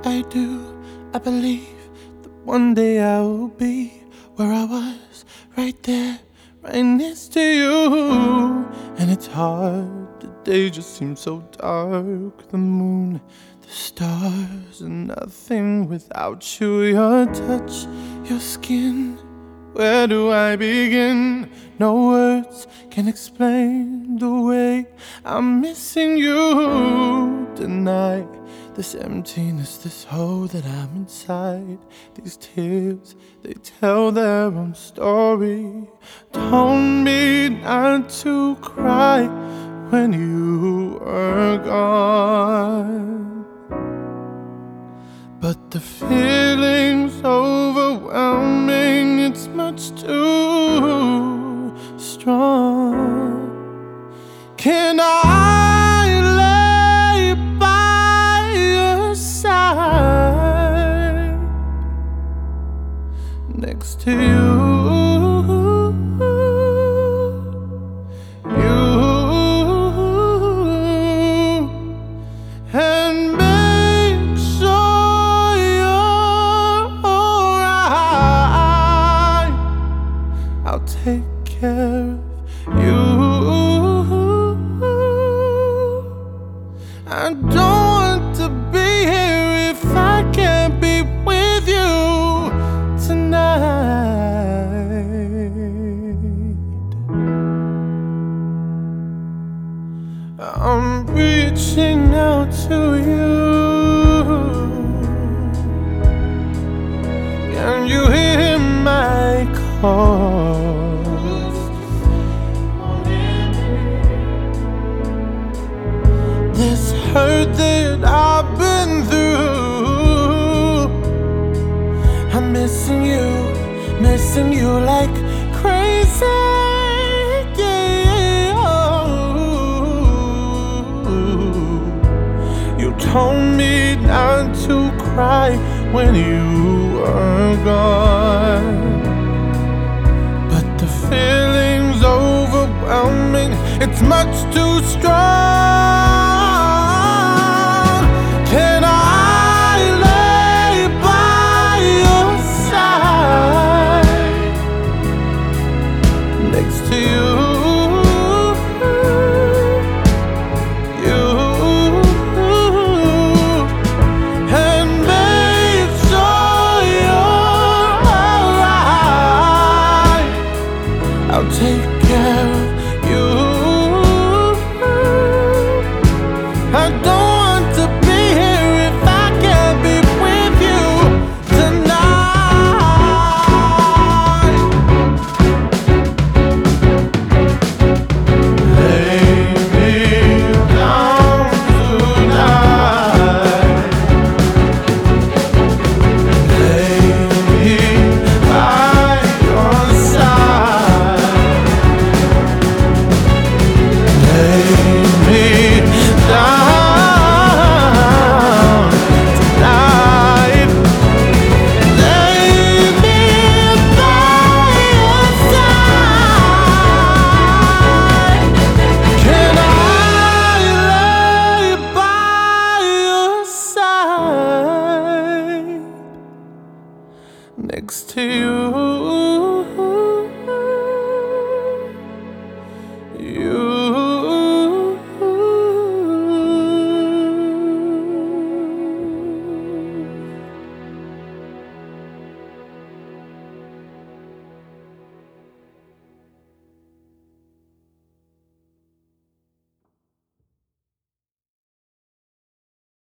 I do. I believe that one day I will be where I was, right there, right next to you. And it's hard, the day just seems so dark. The moon, the stars, and nothing without you. Your touch, your skin, where do I begin? No words can explain the way I'm missing you tonight. This emptiness, this hole that I'm inside. These tears, they tell their own story. Told me not to cry when you were gone, but the feeling's overwhelming. It's much too strong. Can I lay by your side next to you? And make sure you're alright. I'll take care of you. I don't want to be here if I can't be with you tonight. I'm reaching out to you. Can you hear my call? This hurt that I've been through, I'm missing you like crazy. Yeah. You told me not to cry when you were gone, but the feeling's overwhelming. It's much too strong. Can I lay by your side next to you? And make sure you're alright. I'll take care of you. I don't want to be here if I can't be with you tonight. Lay me down tonight. Lay me by your side. Lay me down tonight. Lay me by your side. Can I lay by your side next to you?